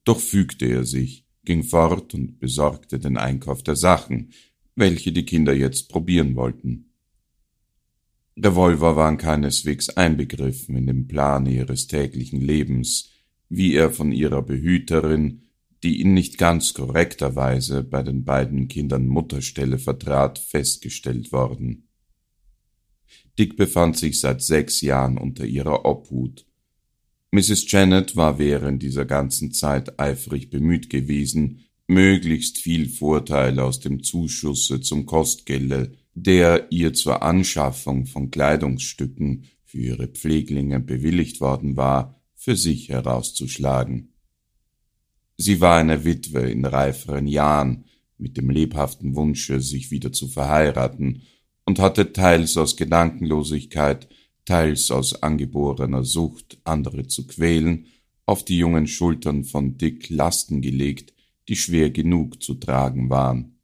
Doch fügte er sich, ging fort und besorgte den Einkauf der Sachen, welche die Kinder jetzt probieren wollten. Revolver waren keineswegs einbegriffen in den Plan ihres täglichen Lebens, wie er von ihrer Behüterin, die in nicht ganz korrekter Weise bei den beiden Kindern Mutterstelle vertrat, festgestellt worden. Dick befand sich seit 6 Jahren unter ihrer Obhut. Mrs. Janet war während dieser ganzen Zeit eifrig bemüht gewesen, möglichst viel Vorteil aus dem Zuschusse zum Kostgelde, der ihr zur Anschaffung von Kleidungsstücken für ihre Pfleglinge bewilligt worden war, für sich herauszuschlagen. Sie war eine Witwe in reiferen Jahren, mit dem lebhaften Wunsche, sich wieder zu verheiraten, und hatte teils aus Gedankenlosigkeit, teils aus angeborener Sucht, andere zu quälen, auf die jungen Schultern von Dick Lasten gelegt, die schwer genug zu tragen waren.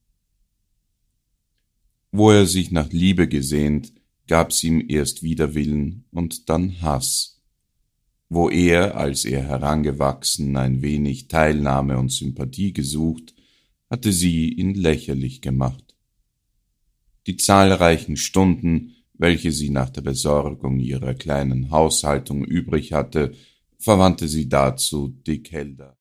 Wo er sich nach Liebe gesehnt, gab's ihm erst Widerwillen und dann Hass. Wo er, als er herangewachsen, ein wenig Teilnahme und Sympathie gesucht, hatte sie ihn lächerlich gemacht. Die zahlreichen Stunden, welche sie nach der Besorgung ihrer kleinen Haushaltung übrig hatte, verwandte sie dazu, Dick Helder